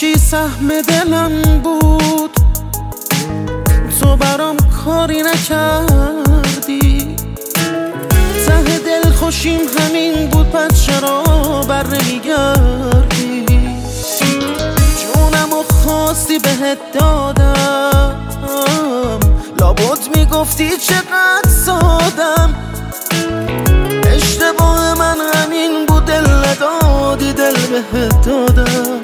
چی سهم دلم بود، تو برام کاری نکردی. ته دل خوشیم همین بود، پس چرا بر نمیگردی؟ جونمو خواستی بهت دادم، لابد میگفتی چقدر سادم. اشتباه من همین بود، دل ندادی دل بهت دادم.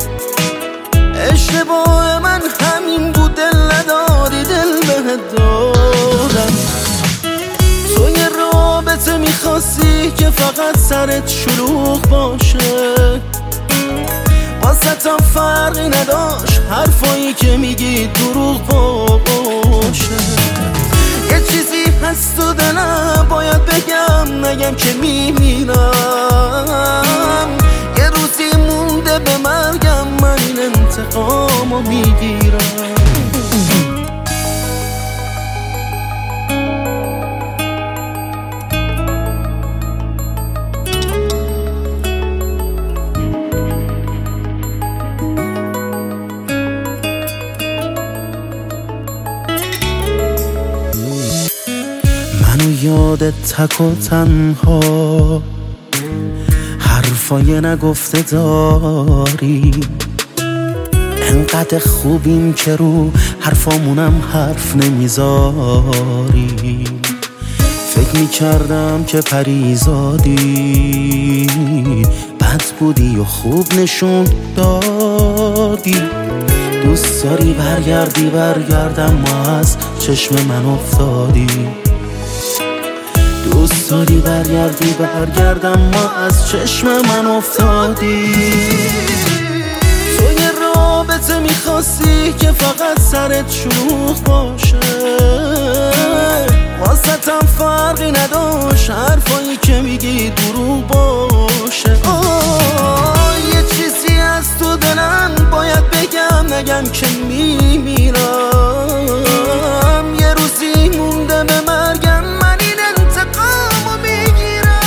اشتباه من همین بود، دل ندادی دل بهت دادم. تو یه رابطه میخواستی که فقط سرت شلوغ باشه، واسه فرقی نداشت حرفایی که میگی دروغ باشه. یه چیزی هست تو دلم باید بگم، نگم که میمیرم. یه روزی مونده به مرگم، من این انتقامو میگیرم. منو یادت تک و تنها، حرفای نگفته داری. انقدر خوبیم که رو حرفامونم حرف نمیذاری. فکر میکردم که پریزادی، بد بودی و خوب نشون دادی. دوست داری برگردی برگردم، ما از چشم من افتادی. دوست داری برگردی برگردم، ما از چشم من افتادی. تو یه رابطه میخواستی که فقط سرت شلوغ باشه، واسه فرقی نداشت حرفایی که میگی دروغ باشه. یه چیزی از تو دلم باید بگم، نگم که میمیرم. یه روزی مونده به مرگم، من این انتقامو میگیرم.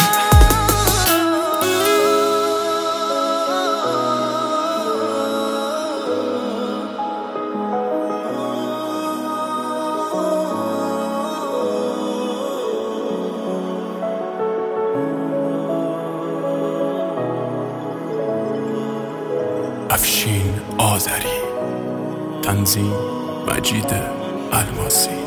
افشین آذری، تنظیم مجید الماسی.